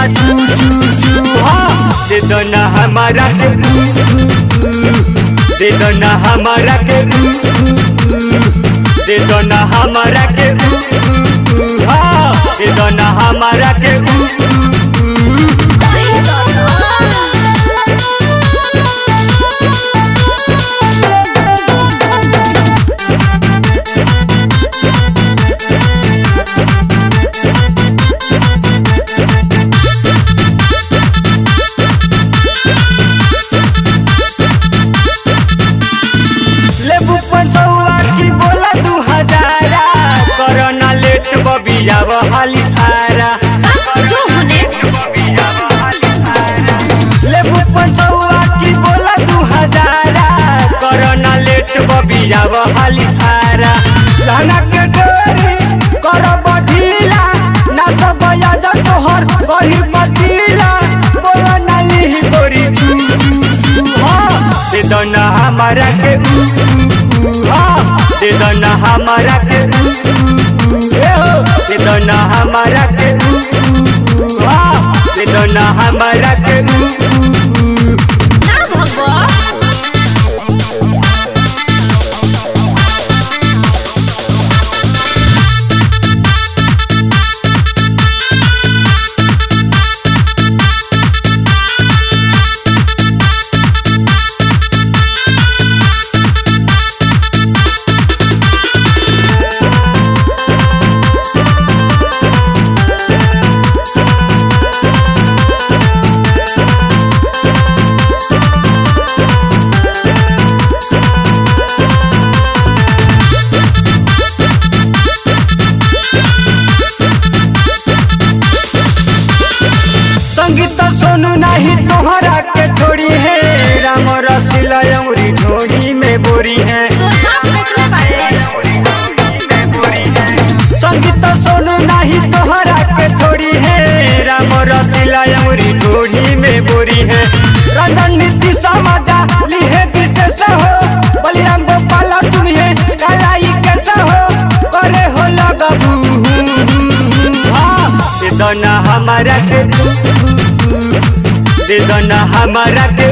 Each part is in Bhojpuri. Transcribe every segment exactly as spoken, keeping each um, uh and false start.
ना चू चू चू। हाँ दे दो ना हमारा के, दे दो ना हमारा के, दे दो ना हमारा के, हाँ दे दो ना हमारा के। बबिया बहाली आरा जो होने लेबू पंचौआ की बोला दू हजारा करना लेट बबिया बहाली आरा लहंगा के डोरी कर बढ़ीला ना सब याद तोहर बही पतीला बोला नाली गोरी चू हाँ दे दो ना हमारा के, हाँ दे दो ना हमारा के, दे दो ना हमारा के, हाँ दे दो ना हमारा के। ना भगवा संगीत सोनू नहीं तोहरा के छोड़ी है, राम रसीला अमरी ढोड़ी में बोरी है। संगीत सोनू नहीं तोहरा के छोड़ी है, राम रसीला अमरी ढोड़ी में बोरी है। रंजन नीति समाजा लिहे विशेष हो, बलिराम गोपाल तुम्हें कलाई कैसा हो करे हो लगबू। दे दो ना हमारा के, दे दो ना हमारा के,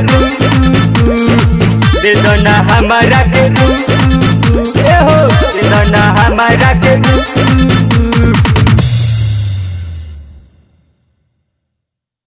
दे दो ना हमारा के, ए हो दे दो ना हमारा के।